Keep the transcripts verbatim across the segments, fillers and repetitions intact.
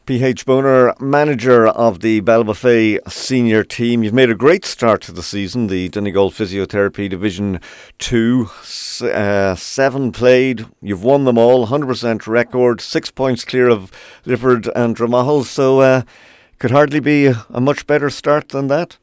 P H Boner, manager of the Ballybofey senior team. You've made a great start to the season, the Donegal Physiotherapy Division two. Uh, seven played, you've won them all, one hundred percent record, six points clear of Lifford and Dromahal, so uh, could hardly be a, a much better start than that.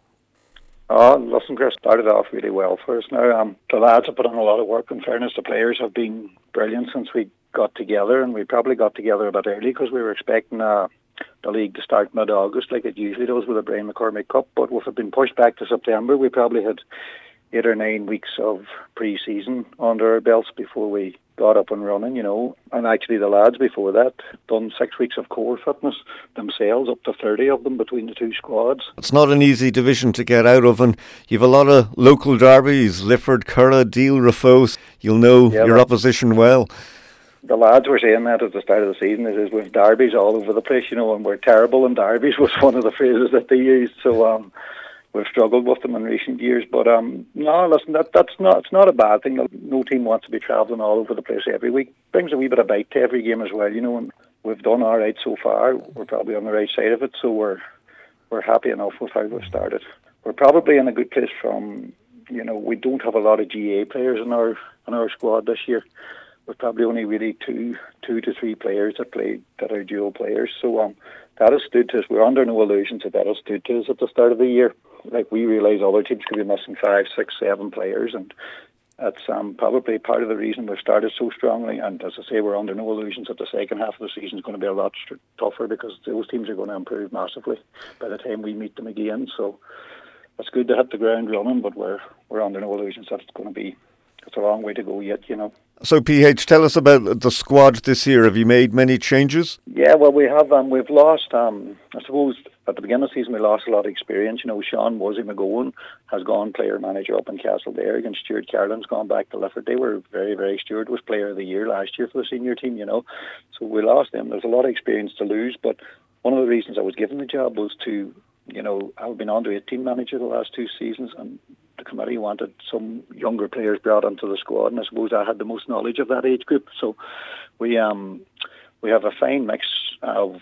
Oh, listen, Chris, started off really well for us now. Um, the lads have put in a lot of work. In fairness, the players have been brilliant since we got together, and we probably got together a bit early because we were expecting uh, the league to start mid-August like it usually does with the Brian McCormick Cup, but with it been pushed back to September, we probably had eight or nine weeks of pre-season under our belts before we got up and running, you know. And actually the lads before that done six weeks of core fitness themselves, up to thirty of them between the two squads. It's not an easy division to get out of, and you've a lot of local derbies, Lifford, Curra, Deal, Rafos. You'll know yeah, your opposition well. The lads were saying that at the start of the season, is we've derbies all over the place, you know, and we're terrible in derbies was one of the phrases that they used. So um, we've struggled with them in recent years. But um, no, listen, that that's not it's not a bad thing. No team wants to be travelling all over the place every week. Brings a wee bit of bite to every game as well, you know. And we've done all right so far. We're probably on the right side of it, so we're we're happy enough with how we've started. We're probably in a good place from, you know, we don't have a lot of G A players in our in our squad this year. We've probably only really two, two to three players that play that are dual players. So um, that has stood to us. We're under no illusions that that has stood to us at the start of the year. Like, we realise other teams could be missing five, six, seven players, and that's um, probably part of the reason we've started so strongly. And as I say, we're under no illusions that the second half of the season is going to be a lot st- tougher because those teams are going to improve massively by the time we meet them again. So it's good to hit the ground running, but we're we're under no illusions that it's going to be. It's a long way to go yet, you know. So, P H, tell us about the squad this year. Have you made many changes? Yeah, well, we have. Um, we've lost, um, I suppose, at the beginning of the season, we lost a lot of experience. You know, Sean Wuzzy McGowan has gone player manager up in Castleberg, and Stuart Carlin's gone back to Lifford. They were very, very, Stuart was player of the year last year for the senior team, you know. So we lost them. There's a lot of experience to lose, but one of the reasons I was given the job was to, you know, I've been under eighteen manager the last two seasons, and the committee wanted some younger players brought into the squad, and I suppose I had the most knowledge of that age group. So we um we have a fine mix of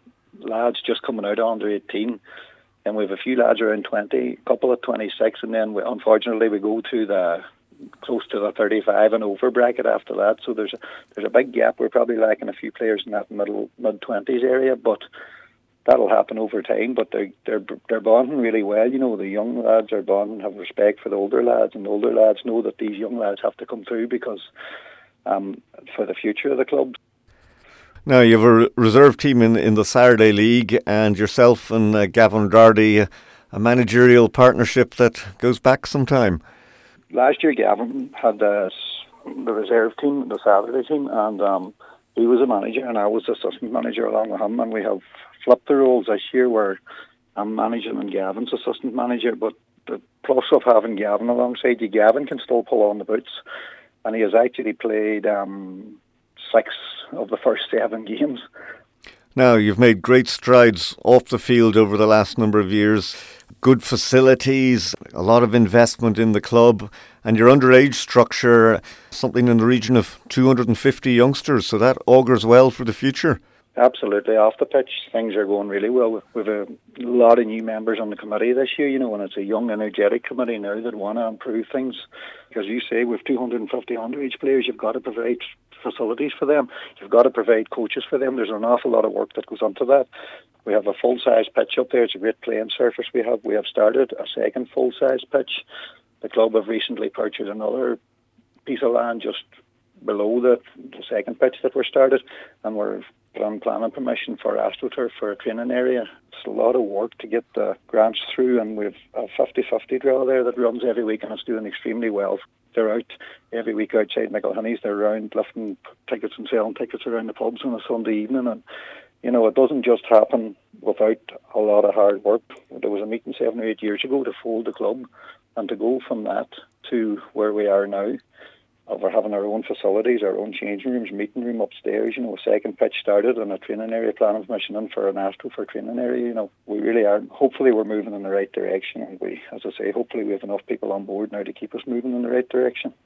lads just coming out under eighteen, and we have a few lads around twenty, a couple at twenty-six, and then we, unfortunately we go to the close to the thirty-five and over bracket after that. So there's a, there's a big gap. We're probably lacking a few players in that middle mid twenties area, but that'll happen over time, but they're, they're they're bonding really well. You know, the young lads are bonding, have respect for the older lads, and the older lads know that these young lads have to come through because um, for the future of the club. Now, you have a reserve team in, in the Saturday League, and yourself and uh, Gavin Dardy, a managerial partnership that goes back some time. Last year, Gavin had uh, the reserve team, the Saturday team, and um, he was a manager, and I was assistant manager along with him, and we have flipped the roles this year where I'm managing and Gavin's assistant manager. But the plus of having Gavin alongside you, Gavin can still pull on the boots, and he has actually played um, six of the first seven games. Now, you've made great strides off the field over the last number of years. Good facilities, a lot of investment in the club, and your underage structure, something in the region of two hundred fifty youngsters, so that augurs well for the future. Absolutely. Off the pitch, things are going really well. We've a lot of new members on the committee this year, you know, and it's a young, energetic committee now that want to improve things. Because you say with two hundred fifty underage players, you've got to provide facilities for them. You've got to provide coaches for them. There's an awful lot of work that goes onto that. We have a full-size pitch up there. It's a great playing surface we have. We have started a second full-size pitch. The club have recently purchased another piece of land just below the, the second pitch that we're started, and we're on planning permission for AstroTurf for a training area. It's a lot of work to get the grants through, and we've a fifty-fifty draw there that runs every week, and it's doing extremely well. They're out every week outside McElhinney's. They're around lifting tickets and selling tickets around the pubs on a Sunday evening, and you know, it doesn't just happen without a lot of hard work. There was a meeting seven or eight years ago to fold the club, and to go from that to where we are now, of our having our own facilities, our own changing rooms, meeting room upstairs, you know, a second pitch started and a training area planning permission in for an Astro for a training area, you know, we really are, hopefully we're moving in the right direction, and we, as I say, hopefully we have enough people on board now to keep us moving in the right direction.